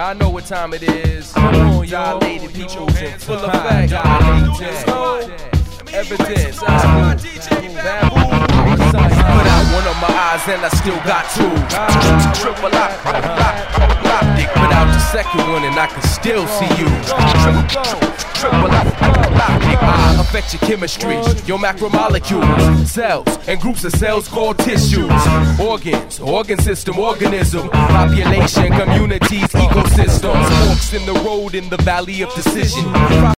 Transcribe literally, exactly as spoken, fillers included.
Y'all know what time it is. Come on, y'all. Dilated peoples in full effect. Dilated. Evidence. Put out one of my eyes and I still got two. Triple lock, lock, lock. Put out the second one and I can still see you. Triple lock, lock. I affect your chemistry, your macromolecules, cells, and groups of cells called tissues, organs, organ system, organism, population, communities, ecosystems, forks in the road in the valley of decision.